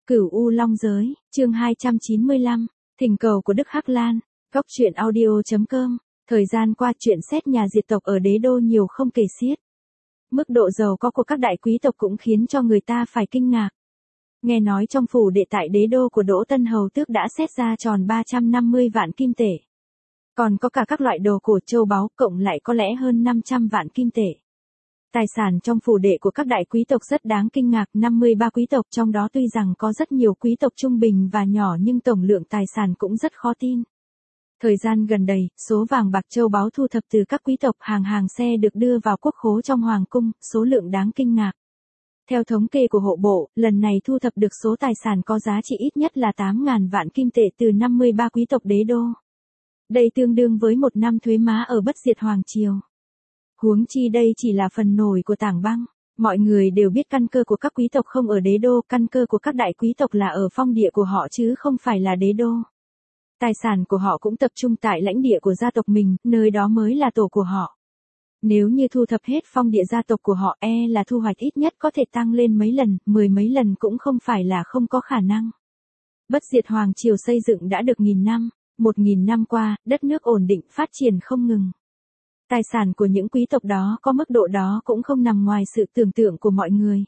Cửu U Long Giới, chương 295, thỉnh cầu của Đức Hắc Lan, góc truyện audio.com, thời gian qua chuyện xét nhà diệt tộc ở đế đô nhiều không kể xiết. Mức độ giàu có của các đại quý tộc cũng khiến cho người ta phải kinh ngạc. Nghe nói trong phủ đệ tại đế đô của Đỗ Tân Hầu Tước đã xét ra tròn 350 vạn kim tệ. Còn có cả các loại đồ cổ châu báu cộng lại có lẽ hơn 500 vạn kim tệ. Tài sản trong phủ đệ của các đại quý tộc rất đáng kinh ngạc, 53 quý tộc, trong đó tuy rằng có rất nhiều quý tộc trung bình và nhỏ nhưng tổng lượng tài sản cũng rất khó tin. Thời gian gần đây, số vàng bạc châu báu thu thập từ các quý tộc hàng xe được đưa vào quốc khố trong hoàng cung, số lượng đáng kinh ngạc. Theo thống kê của hộ bộ, lần này thu thập được số tài sản có giá trị ít nhất là 8.000 vạn kim tệ từ 53 quý tộc đế đô. Đây tương đương với một năm thuế má ở bất diệt hoàng triều. Huống chi đây chỉ là phần nổi của tảng băng. Mọi người đều biết căn cơ của các quý tộc không ở đế đô, căn cơ của các đại quý tộc là ở phong địa của họ chứ không phải là đế đô. Tài sản của họ cũng tập trung tại lãnh địa của gia tộc mình, nơi đó mới là tổ của họ. Nếu như thu thập hết phong địa gia tộc của họ là thu hoạch ít nhất có thể tăng lên mấy lần, 10 mấy lần cũng không phải là không có khả năng. Bất diệt hoàng triều xây dựng đã được 1000 năm, 1000 năm qua, đất nước ổn định phát triển không ngừng. Tài sản của những quý tộc đó có mức độ đó cũng không nằm ngoài sự tưởng tượng của mọi người.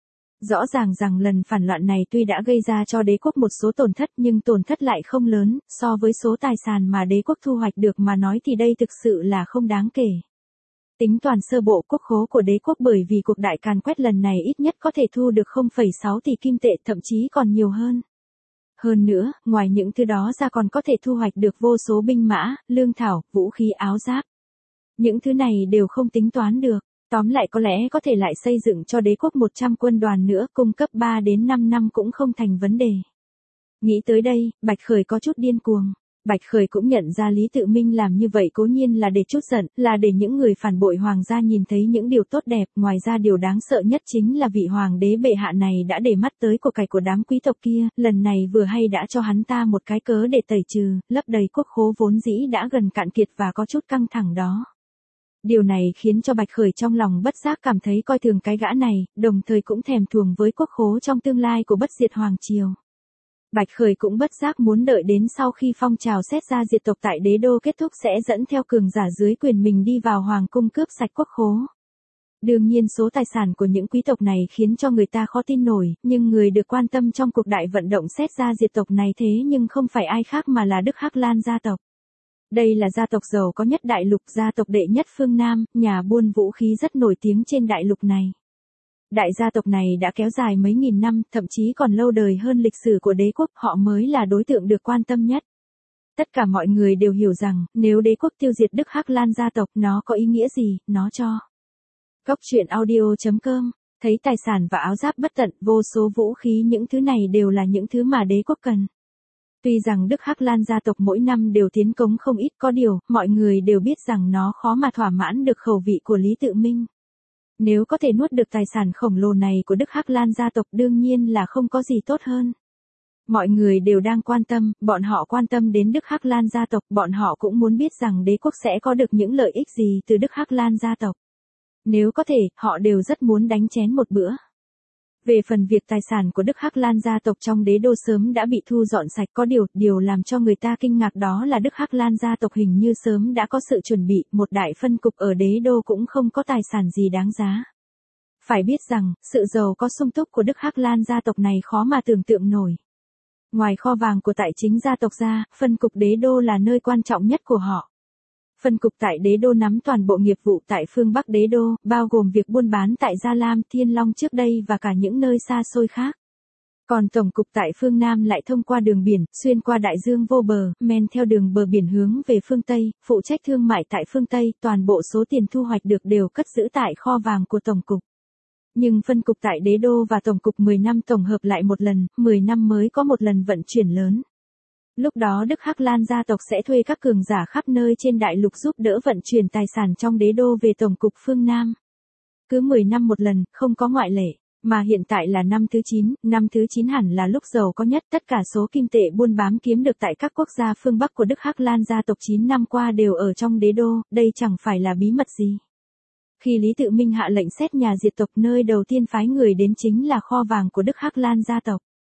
Rõ ràng rằng lần phản loạn này tuy đã gây ra cho đế quốc một số tổn thất nhưng tổn thất lại không lớn, so với số tài sản mà đế quốc thu hoạch được mà nói thì đây thực sự là không đáng kể. Tính toàn sơ bộ quốc khố của đế quốc bởi vì cuộc đại càn quét lần này ít nhất có thể thu được 0,6 tỷ kim tệ, thậm chí còn nhiều hơn. Hơn nữa, ngoài những thứ đó ra còn có thể thu hoạch được vô số binh mã, lương thảo, vũ khí áo giáp. Những thứ này đều không tính toán được. Tóm lại có lẽ có thể lại xây dựng cho đế quốc 100 quân đoàn nữa, cung cấp 3 đến 5 năm cũng không thành vấn đề. Nghĩ tới đây, Bạch Khởi có chút điên cuồng. Bạch Khởi cũng nhận ra Lý Tự Minh làm như vậy cố nhiên là để trút giận, là để những người phản bội hoàng gia nhìn thấy những điều tốt đẹp. Ngoài ra điều đáng sợ nhất chính là vị hoàng đế bệ hạ này đã để mắt tới của cải của đám quý tộc kia, lần này vừa hay đã cho hắn ta một cái cớ để tẩy trừ, lấp đầy quốc khố vốn dĩ đã gần cạn kiệt và có chút căng thẳng đó. Điều này khiến cho Bạch Khởi trong lòng bất giác cảm thấy coi thường cái gã này, đồng thời cũng thèm thuồng với quốc khố trong tương lai của bất diệt hoàng triều. Bạch Khởi cũng bất giác muốn đợi đến sau khi phong trào xét ra diệt tộc tại đế đô kết thúc sẽ dẫn theo cường giả dưới quyền mình đi vào hoàng cung cướp sạch quốc khố. Đương nhiên số tài sản của những quý tộc này khiến cho người ta khó tin nổi, nhưng người được quan tâm trong cuộc đại vận động xét ra diệt tộc này thế nhưng không phải ai khác mà là Đức Hắc Lan gia tộc. Đây là gia tộc giàu có nhất đại lục, gia tộc đệ nhất phương Nam, nhà buôn vũ khí rất nổi tiếng trên đại lục này. Đại gia tộc này đã kéo dài mấy nghìn năm, thậm chí còn lâu đời hơn lịch sử của đế quốc, họ mới là đối tượng được quan tâm nhất. Tất cả mọi người đều hiểu rằng, nếu đế quốc tiêu diệt Đức Hắc Lan gia tộc, nó có ý nghĩa gì, nó cho. Góc truyện audio.com, thấy tài sản và áo giáp bất tận, vô số vũ khí, những thứ này đều là những thứ mà đế quốc cần. Tuy rằng Đức Hắc Lan gia tộc mỗi năm đều tiến cống không ít, có điều, mọi người đều biết rằng nó khó mà thỏa mãn được khẩu vị của Lý Tự Minh. Nếu có thể nuốt được tài sản khổng lồ này của Đức Hắc Lan gia tộc đương nhiên là không có gì tốt hơn. Mọi người đều đang quan tâm, bọn họ quan tâm đến Đức Hắc Lan gia tộc, bọn họ cũng muốn biết rằng đế quốc sẽ có được những lợi ích gì từ Đức Hắc Lan gia tộc. Nếu có thể, họ đều rất muốn đánh chén một bữa. Về phần việc tài sản của Đức Hắc Lan gia tộc trong đế đô sớm đã bị thu dọn sạch, có điều làm cho người ta kinh ngạc đó là Đức Hắc Lan gia tộc hình như sớm đã có sự chuẩn bị, một đại phân cục ở đế đô cũng không có tài sản gì đáng giá. Phải biết rằng, sự giàu có sung túc của Đức Hắc Lan gia tộc này khó mà tưởng tượng nổi. Ngoài kho vàng của tại chính gia tộc ra, phân cục đế đô là nơi quan trọng nhất của họ. Phân cục tại đế đô nắm toàn bộ nghiệp vụ tại phương Bắc đế đô, bao gồm việc buôn bán tại Gia Lam, Thiên Long trước đây và cả những nơi xa xôi khác. Còn tổng cục tại phương Nam lại thông qua đường biển, xuyên qua đại dương vô bờ, men theo đường bờ biển hướng về phương Tây, phụ trách thương mại tại phương Tây, toàn bộ số tiền thu hoạch được đều cất giữ tại kho vàng của tổng cục. Nhưng phân cục tại đế đô và tổng cục 10 năm tổng hợp lại một lần, 10 năm mới có một lần vận chuyển lớn. Lúc đó Đức Hắc Lan gia tộc sẽ thuê các cường giả khắp nơi trên đại lục giúp đỡ vận chuyển tài sản trong đế đô về tổng cục phương Nam. Cứ 10 năm một lần, không có ngoại lệ, mà hiện tại là năm thứ 9 hẳn là lúc giàu có nhất, tất cả số kim tệ buôn bán kiếm được tại các quốc gia phương Bắc của Đức Hắc Lan gia tộc 9 năm qua đều ở trong đế đô, đây chẳng phải là bí mật gì. Khi Lý Tự Minh hạ lệnh xét nhà diệt tộc, nơi đầu tiên phái người đến chính là kho vàng của Đức Hắc Lan gia tộc.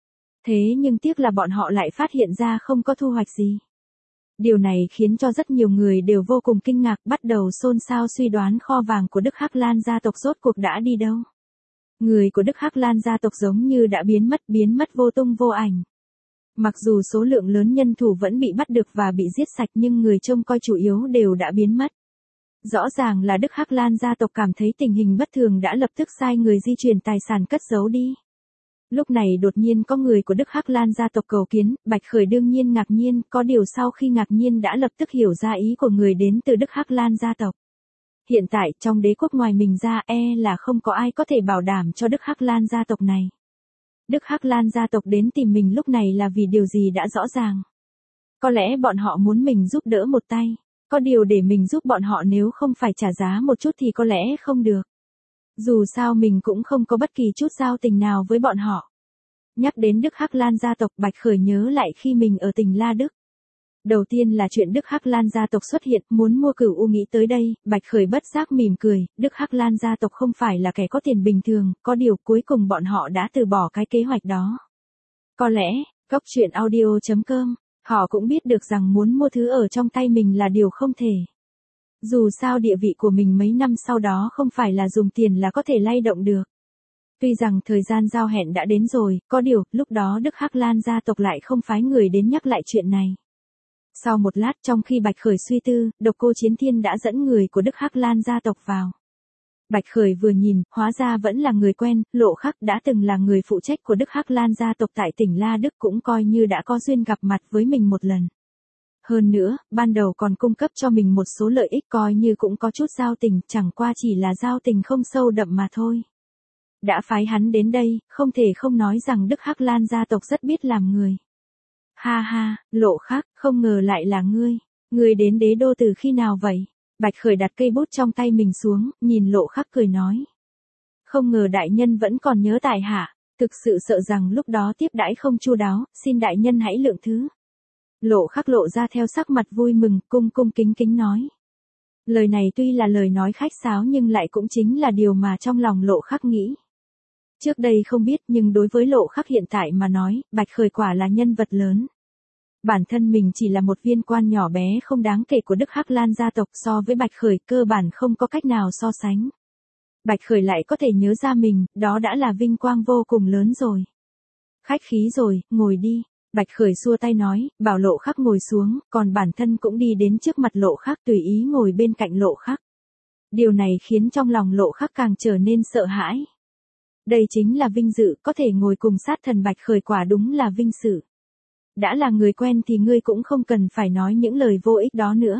Thế nhưng tiếc là bọn họ lại phát hiện ra không có thu hoạch gì. Điều này khiến cho rất nhiều người đều vô cùng kinh ngạc, bắt đầu xôn xao suy đoán kho vàng của Đức Hắc Lan gia tộc rốt cuộc đã đi đâu. Người của Đức Hắc Lan gia tộc giống như đã biến mất vô tung vô ảnh. Mặc dù số lượng lớn nhân thủ vẫn bị bắt được và bị giết sạch nhưng người trông coi chủ yếu đều đã biến mất. Rõ ràng là Đức Hắc Lan gia tộc cảm thấy tình hình bất thường đã lập tức sai người di chuyển tài sản cất giấu đi. Lúc này đột nhiên có người của Đức Hắc Lan gia tộc cầu kiến, Bạch Khởi đương nhiên ngạc nhiên, có điều sau khi ngạc nhiên đã lập tức hiểu ra ý của người đến từ Đức Hắc Lan gia tộc. Hiện tại trong đế quốc ngoài mình ra là không có ai có thể bảo đảm cho Đức Hắc Lan gia tộc này. Đức Hắc Lan gia tộc đến tìm mình lúc này là vì điều gì đã rõ ràng. Có lẽ bọn họ muốn mình giúp đỡ một tay, có điều để mình giúp bọn họ nếu không phải trả giá một chút thì có lẽ không được. Dù sao mình cũng không có bất kỳ chút giao tình nào với bọn họ. Nhắc đến Đức Hắc Lan gia tộc, Bạch Khởi nhớ lại khi mình ở tỉnh La Đức. Đầu tiên là chuyện Đức Hắc Lan gia tộc xuất hiện, muốn mua Cửu U nghĩ tới đây, Bạch Khởi bất giác mỉm cười, Đức Hắc Lan gia tộc không phải là kẻ có tiền bình thường, có điều cuối cùng bọn họ đã từ bỏ cái kế hoạch đó. Có lẽ, Góc Truyện Audio.com, họ cũng biết được rằng muốn mua thứ ở trong tay mình là điều không thể. Dù sao địa vị của mình mấy năm sau đó không phải là dùng tiền là có thể lay động được. Tuy rằng thời gian giao hẹn đã đến rồi, có điều, lúc đó Đức Hắc Lan gia tộc lại không phái người đến nhắc lại chuyện này. Sau một lát trong khi Bạch Khởi suy tư, Độc Cô Chiến Thiên đã dẫn người của Đức Hắc Lan gia tộc vào. Bạch Khởi vừa nhìn, hóa ra vẫn là người quen, Lộ Khắc đã từng là người phụ trách của Đức Hắc Lan gia tộc tại tỉnh La Đức cũng coi như đã có duyên gặp mặt với mình một lần. Hơn nữa, ban đầu còn cung cấp cho mình một số lợi ích coi như cũng có chút giao tình, chẳng qua chỉ là giao tình không sâu đậm mà thôi. Đã phái hắn đến đây, không thể không nói rằng Đức Hắc Lan gia tộc rất biết làm người. Ha ha, Lộ Khắc, không ngờ lại là ngươi. Ngươi đến đế đô từ khi nào vậy? Bạch Khởi đặt cây bút trong tay mình xuống, nhìn Lộ Khắc cười nói. Không ngờ đại nhân vẫn còn nhớ tại hạ, thực sự sợ rằng lúc đó tiếp đãi không chu đáo, xin đại nhân hãy lượng thứ. Lộ Khắc lộ ra theo sắc mặt vui mừng, cung kính kính nói. Lời này tuy là lời nói khách sáo nhưng lại cũng chính là điều mà trong lòng Lộ Khắc nghĩ. Trước đây không biết nhưng đối với Lộ Khắc hiện tại mà nói, Bạch Khởi quả là nhân vật lớn. Bản thân mình chỉ là một viên quan nhỏ bé không đáng kể của Đức Hắc Lan gia tộc, so với Bạch Khởi cơ bản không có cách nào so sánh. Bạch Khởi lại có thể nhớ ra mình, đó đã là vinh quang vô cùng lớn rồi. Khách khí rồi, ngồi đi. Bạch Khởi xua tay nói, bảo Lộ Khắc ngồi xuống, còn bản thân cũng đi đến trước mặt Lộ Khắc tùy ý ngồi bên cạnh Lộ Khắc. Điều này khiến trong lòng Lộ Khắc càng trở nên sợ hãi. Đây chính là vinh dự, có thể ngồi cùng sát thần Bạch Khởi quả đúng là vinh sự. Đã là người quen thì ngươi cũng không cần phải nói những lời vô ích đó nữa.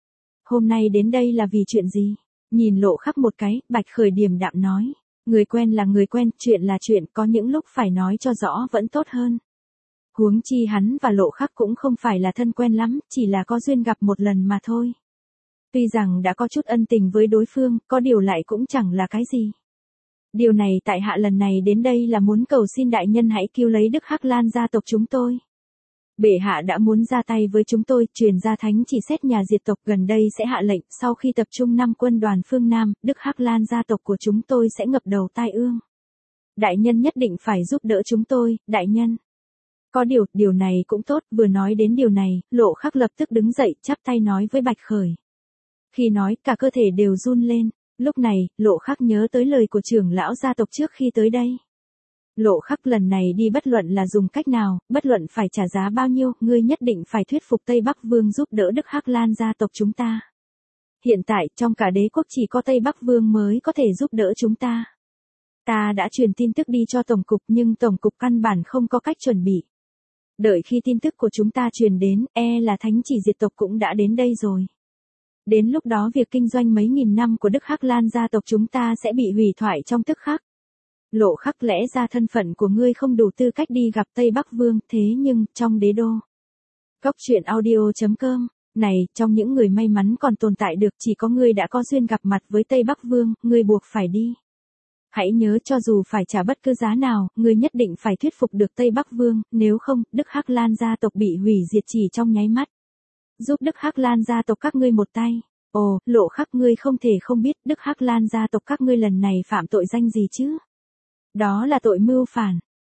Hôm nay đến đây là vì chuyện gì? Nhìn Lộ Khắc một cái, Bạch Khởi điềm đạm nói. Người quen là người quen, chuyện là chuyện, có những lúc phải nói cho rõ vẫn tốt hơn. Huống chi hắn và Lộ Khắc cũng không phải là thân quen lắm, chỉ là có duyên gặp một lần mà thôi. Tuy rằng đã có chút ân tình với đối phương, có điều lại cũng chẳng là cái gì. Điều này tại hạ lần này đến đây là muốn cầu xin đại nhân hãy cứu lấy Đức Hắc Lan gia tộc chúng tôi. Bệ hạ đã muốn ra tay với chúng tôi, truyền ra thánh chỉ xét nhà diệt tộc gần đây sẽ hạ lệnh, sau khi tập trung 5 quân đoàn phương Nam, Đức Hắc Lan gia tộc của chúng tôi sẽ ngập đầu tai ương. Đại nhân nhất định phải giúp đỡ chúng tôi, đại nhân. Có điều này cũng tốt, vừa nói đến điều này, Lộ Khắc lập tức đứng dậy, chắp tay nói với Bạch Khởi. Khi nói, cả cơ thể đều run lên, lúc này, Lộ Khắc nhớ tới lời của trưởng lão gia tộc trước khi tới đây. Lộ Khắc lần này đi bất luận là dùng cách nào, bất luận phải trả giá bao nhiêu, ngươi nhất định phải thuyết phục Tây Bắc Vương giúp đỡ Đức Hắc Lan gia tộc chúng ta. Hiện tại, trong cả đế quốc chỉ có Tây Bắc Vương mới có thể giúp đỡ chúng ta. Ta đã truyền tin tức đi cho Tổng cục nhưng Tổng cục căn bản không có cách chuẩn bị. Đợi khi tin tức của chúng ta truyền đến, là thánh chỉ diệt tộc cũng đã đến đây rồi. Đến lúc đó việc kinh doanh mấy nghìn năm của Đức Hắc Lan gia tộc chúng ta sẽ bị hủy thoại trong tức khắc. Lộ Khắc, lẽ ra thân phận của ngươi không đủ tư cách đi gặp Tây Bắc Vương, thế nhưng, trong đế đô. Góc Truyện Audio.com, này, trong những người may mắn còn tồn tại được chỉ có ngươi đã có duyên gặp mặt với Tây Bắc Vương, ngươi buộc phải đi. Hãy nhớ cho dù phải trả bất cứ giá nào, ngươi nhất định phải thuyết phục được Tây Bắc Vương, nếu không, Đức Hắc Lan gia tộc bị hủy diệt chỉ trong nháy mắt. Giúp Đức Hắc Lan gia tộc các ngươi một tay. Ồ, Lộ Khắc, ngươi không thể không biết Đức Hắc Lan gia tộc các ngươi lần này phạm tội danh gì chứ? Đó là tội mưu phản.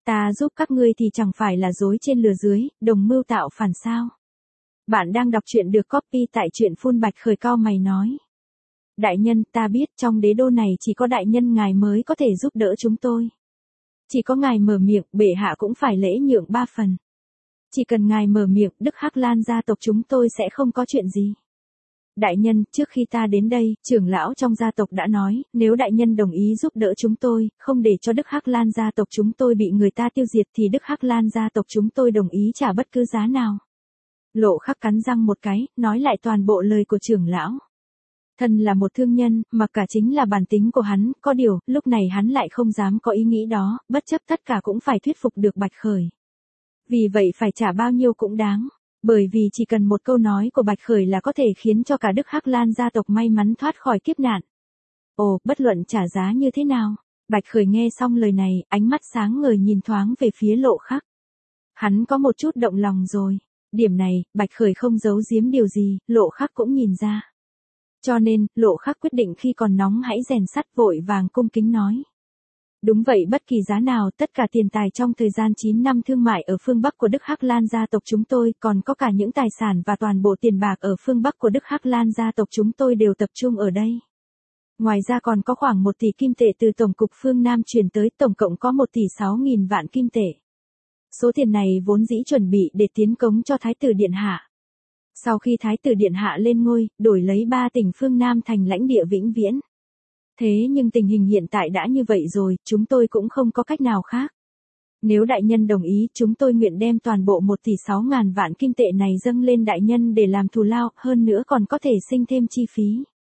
Ta giúp các ngươi thì chẳng phải là dối trên lừa dưới, đồng mưu tạo phản sao? Bạn đang đọc truyện được copy tại truyện phun Bạch Khởi cau mày nói. Đại nhân, ta biết trong đế đô này chỉ có đại nhân ngài mới có thể giúp đỡ chúng tôi. Chỉ có ngài mở miệng, bệ hạ cũng phải lễ nhượng 3 phần. Chỉ cần ngài mở miệng, Đức Hắc Lan gia tộc chúng tôi sẽ không có chuyện gì. Đại nhân, trước khi ta đến đây, trưởng lão trong gia tộc đã nói, nếu đại nhân đồng ý giúp đỡ chúng tôi, không để cho Đức Hắc Lan gia tộc chúng tôi bị người ta tiêu diệt thì Đức Hắc Lan gia tộc chúng tôi đồng ý trả bất cứ giá nào. Lộ Khắc cắn răng một cái, nói lại toàn bộ lời của trưởng lão. Thân là một thương nhân, mà cả chính là bản tính của hắn, có điều, lúc này hắn lại không dám có ý nghĩ đó, bất chấp tất cả cũng phải thuyết phục được Bạch Khởi. Vì vậy phải trả bao nhiêu cũng đáng. Bởi vì chỉ cần một câu nói của Bạch Khởi là có thể khiến cho cả Đức Hắc Lan gia tộc may mắn thoát khỏi kiếp nạn. Ồ, bất luận trả giá như thế nào. Bạch Khởi nghe xong lời này, ánh mắt sáng ngời nhìn thoáng về phía Lộ Khắc. Hắn có một chút động lòng rồi. Điểm này, Bạch Khởi không giấu giếm điều gì, Lộ Khắc cũng nhìn ra. Cho nên, Lộ Khắc quyết định khi còn nóng hãy rèn sắt, vội vàng cung kính nói. Đúng vậy, bất kỳ giá nào, tất cả tiền tài trong thời gian 9 năm thương mại ở phương Bắc của Đức Hắc Lan gia tộc chúng tôi, còn có cả những tài sản và toàn bộ tiền bạc ở phương Bắc của Đức Hắc Lan gia tộc chúng tôi đều tập trung ở đây. Ngoài ra còn có khoảng 1 tỷ kim tệ từ Tổng cục phương Nam chuyển tới, tổng cộng có 1 tỷ 6 nghìn vạn kim tệ. Số tiền này vốn dĩ chuẩn bị để tiến cống cho Thái tử Điện Hạ. Sau khi Thái tử Điện Hạ lên ngôi, đổi lấy 3 tỉnh phương Nam thành lãnh địa vĩnh viễn. Thế nhưng tình hình hiện tại đã như vậy rồi, chúng tôi cũng không có cách nào khác. Nếu đại nhân đồng ý, chúng tôi nguyện đem toàn bộ 1 tỷ 6 ngàn vạn kim tệ này dâng lên đại nhân để làm thù lao, hơn nữa còn có thể sinh thêm chi phí.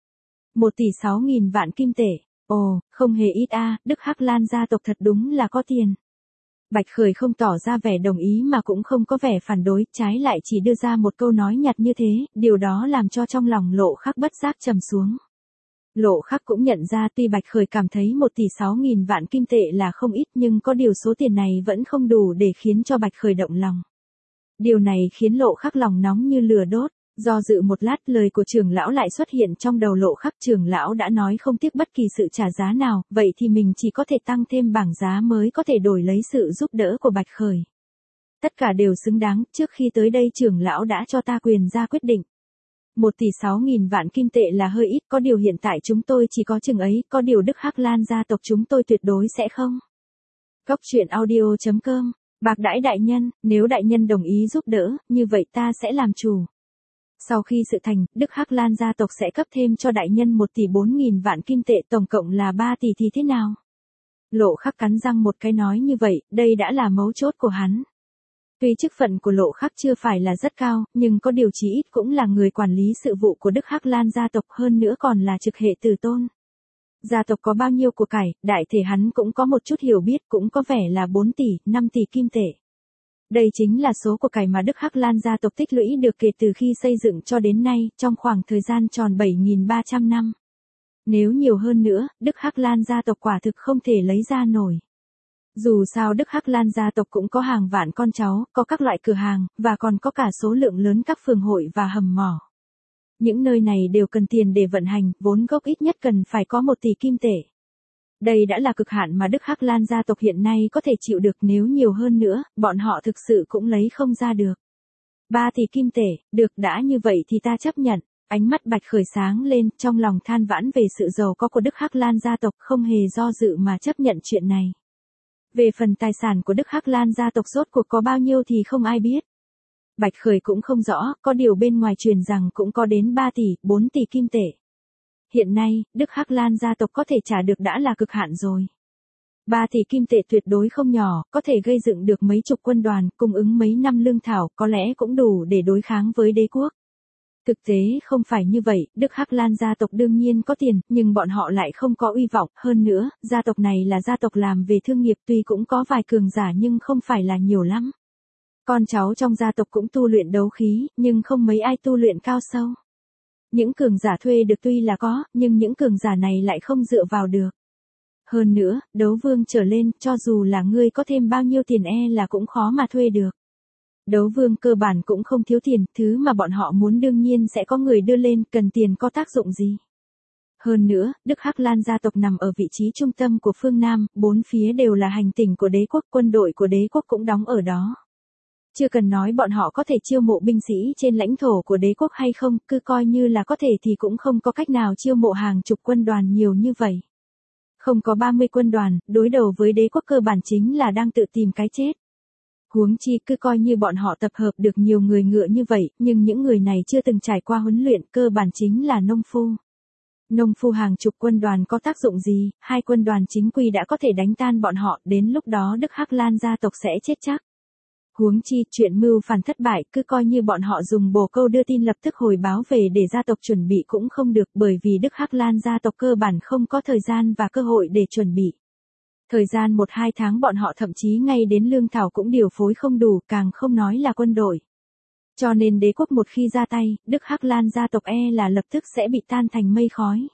1 tỷ 6 nghìn vạn kim tệ, ồ, không hề ít a, Đức Hắc Lan gia tộc thật đúng là có tiền. Bạch Khởi không tỏ ra vẻ đồng ý mà cũng không có vẻ phản đối, trái lại chỉ đưa ra một câu nói nhặt như thế, điều đó làm cho trong lòng Lộ Khắc bất giác trầm xuống. Lộ Khắc cũng nhận ra tuy Bạch Khởi cảm thấy 1 tỷ 6 nghìn vạn kim tệ là không ít nhưng có điều số tiền này vẫn không đủ để khiến cho Bạch Khởi động lòng. Điều này khiến Lộ Khắc lòng nóng như lửa đốt, do dự một lát lời của trưởng lão lại xuất hiện trong đầu Lộ Khắc. Trưởng lão đã nói không tiếc bất kỳ sự trả giá nào, vậy thì mình chỉ có thể tăng thêm bảng giá mới có thể đổi lấy sự giúp đỡ của Bạch Khởi. Tất cả đều xứng đáng, trước khi tới đây trưởng lão đã cho ta quyền ra quyết định. 1 tỷ 6 nghìn vạn kim tệ là hơi ít, có điều hiện tại chúng tôi chỉ có chừng ấy, có điều Đức Hắc Lan gia tộc chúng tôi tuyệt đối sẽ không. Góc truyện audio.com, bạc đãi đại nhân, nếu đại nhân đồng ý giúp đỡ, như vậy ta sẽ làm chủ. Sau khi sự thành, Đức Hắc Lan gia tộc sẽ cấp thêm cho đại nhân 1 tỷ 4 nghìn vạn kim tệ, tổng cộng là 3 tỷ thì thế nào? Lộ Khắc cắn răng một cái nói như vậy, đây đã là mấu chốt của hắn. Tuy chức phận của Lộ Khắc chưa phải là rất cao, nhưng có điều chí ít cũng là người quản lý sự vụ của Đức Hắc Lan gia tộc, hơn nữa còn là trực hệ tử tôn. Gia tộc có bao nhiêu của cải, đại thể hắn cũng có một chút hiểu biết, cũng có vẻ là 4 tỷ, 5 tỷ kim tệ. Đây chính là số của cải mà Đức Hắc Lan gia tộc tích lũy được kể từ khi xây dựng cho đến nay, trong khoảng thời gian tròn 7.300 năm. Nếu nhiều hơn nữa, Đức Hắc Lan gia tộc quả thực không thể lấy ra nổi. Dù sao Đức Hắc Lan gia tộc cũng có hàng vạn con cháu, có các loại cửa hàng, và còn có cả số lượng lớn các phường hội và hầm mỏ. Những nơi này đều cần tiền để vận hành, vốn gốc ít nhất cần phải có 1 tỷ kim tệ. Đây đã là cực hạn mà Đức Hắc Lan gia tộc hiện nay có thể chịu được, nếu nhiều hơn nữa, bọn họ thực sự cũng lấy không ra được. 3 tỷ kim tệ, được, đã như vậy thì ta chấp nhận. Ánh mắt Bạch Khởi sáng lên, trong lòng than vãn về sự giàu có của Đức Hắc Lan gia tộc, không hề do dự mà chấp nhận chuyện này. Về phần tài sản của Đức Hắc Lan gia tộc rốt cuộc có bao nhiêu thì không ai biết. Bạch Khởi cũng không rõ, có điều bên ngoài truyền rằng cũng có đến 3 tỷ, 4 tỷ kim tệ. Hiện nay, Đức Hắc Lan gia tộc có thể trả được đã là cực hạn rồi. 3 tỷ kim tệ tuyệt đối không nhỏ, có thể gây dựng được mấy chục quân đoàn, cung ứng mấy năm lương thảo, có lẽ cũng đủ để đối kháng với đế quốc. Thực tế không phải như vậy, Đức Hắc Lan gia tộc đương nhiên có tiền, nhưng bọn họ lại không có uy vọng, hơn nữa, gia tộc này là gia tộc làm về thương nghiệp, tuy cũng có vài cường giả nhưng không phải là nhiều lắm. Con cháu trong gia tộc cũng tu luyện đấu khí, nhưng không mấy ai tu luyện cao sâu. Những cường giả thuê được tuy là có, nhưng những cường giả này lại không dựa vào được. Hơn nữa, đấu vương trở lên, cho dù là ngươi có thêm bao nhiêu tiền là cũng khó mà thuê được. Đấu vương cơ bản cũng không thiếu tiền, thứ mà bọn họ muốn đương nhiên sẽ có người đưa lên, cần tiền có tác dụng gì. Hơn nữa, Đức Hắc Lan gia tộc nằm ở vị trí trung tâm của phương Nam, bốn phía đều là hành tinh của đế quốc, quân đội của đế quốc cũng đóng ở đó. Chưa cần nói bọn họ có thể chiêu mộ binh sĩ trên lãnh thổ của đế quốc hay không, cứ coi như là có thể thì cũng không có cách nào chiêu mộ hàng chục quân đoàn nhiều như vậy. Không có 30 quân đoàn, đối đầu với đế quốc cơ bản chính là đang tự tìm cái chết. Huống chi cứ coi như bọn họ tập hợp được nhiều người ngựa như vậy, nhưng những người này chưa từng trải qua huấn luyện, cơ bản chính là nông phu. Nông phu hàng chục quân đoàn có tác dụng gì, hai quân đoàn chính quy đã có thể đánh tan bọn họ, đến lúc đó Đức Hắc Lan gia tộc sẽ chết chắc. Huống chi, chuyện mưu phản thất bại, cứ coi như bọn họ dùng bồ câu đưa tin lập tức hồi báo về để gia tộc chuẩn bị cũng không được, bởi vì Đức Hắc Lan gia tộc cơ bản không có thời gian và cơ hội để chuẩn bị. Thời gian 1-2 tháng bọn họ thậm chí ngay đến lương thảo cũng điều phối không đủ, càng không nói là quân đội. Cho nên đế quốc một khi ra tay, Đức Hắc Lan gia tộc là lập tức sẽ bị tan thành mây khói.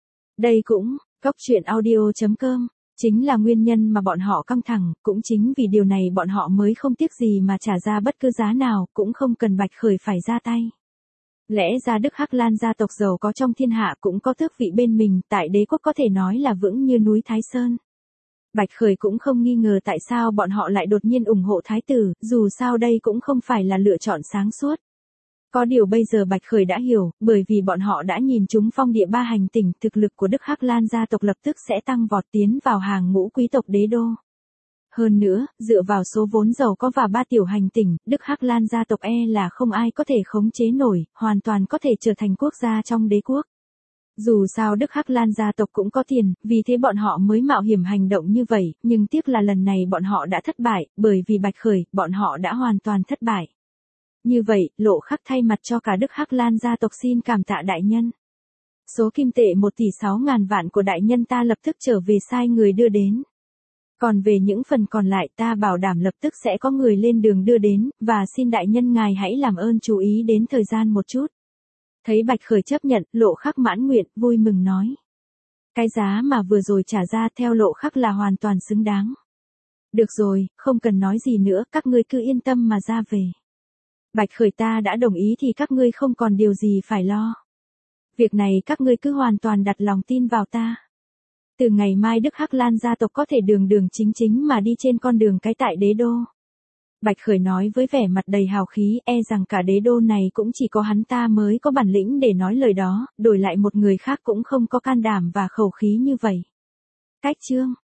Đây cũng, Góc Truyện Audio.com, chính là nguyên nhân mà bọn họ căng thẳng, cũng chính vì điều này bọn họ mới không tiếc gì mà trả ra bất cứ giá nào, cũng không cần Bạch Khởi phải ra tay. Lẽ ra Đức Hắc Lan gia tộc giàu có trong thiên hạ cũng có tước vị bên mình, tại đế quốc có thể nói là vững như núi Thái Sơn. Bạch Khởi cũng không nghi ngờ tại sao bọn họ lại đột nhiên ủng hộ thái tử, dù sao đây cũng không phải là lựa chọn sáng suốt. Có điều bây giờ Bạch Khởi đã hiểu, bởi vì bọn họ đã nhìn trúng phong địa ba hành tinh, thực lực của Đức Hắc Lan gia tộc lập tức sẽ tăng vọt tiến vào hàng ngũ quý tộc đế đô. Hơn nữa, dựa vào số vốn giàu có và 3 tiểu hành tinh, Đức Hắc Lan gia tộc là không ai có thể khống chế nổi, hoàn toàn có thể trở thành quốc gia trong đế quốc. Dù sao Đức Hắc Lan gia tộc cũng có tiền, vì thế bọn họ mới mạo hiểm hành động như vậy, nhưng tiếc là lần này bọn họ đã thất bại, bởi vì Bạch Khởi, bọn họ đã hoàn toàn thất bại. Như vậy, Lộ Khắc thay mặt cho cả Đức Hắc Lan gia tộc xin cảm tạ đại nhân. Số kim tệ 1 tỷ 6 ngàn vạn của đại nhân ta lập tức trở về sai người đưa đến. Còn về những phần còn lại ta bảo đảm lập tức sẽ có người lên đường đưa đến, và xin đại nhân ngài hãy làm ơn chú ý đến thời gian một chút. Thấy Bạch Khởi chấp nhận, Lộ Khắc mãn nguyện, vui mừng nói. Cái giá mà vừa rồi trả ra theo Lộ Khắc là hoàn toàn xứng đáng. Được rồi, không cần nói gì nữa, các ngươi cứ yên tâm mà ra về. Bạch Khởi ta đã đồng ý thì các ngươi không còn điều gì phải lo. Việc này các ngươi cứ hoàn toàn đặt lòng tin vào ta. Từ ngày mai Đức Hắc Lan gia tộc có thể đường đường chính chính mà đi trên con đường cái tại đế đô. Bạch Khởi nói với vẻ mặt đầy hào khí, rằng cả đế đô này cũng chỉ có hắn ta mới có bản lĩnh để nói lời đó, đổi lại một người khác cũng không có can đảm và khẩu khí như vậy. Cách chương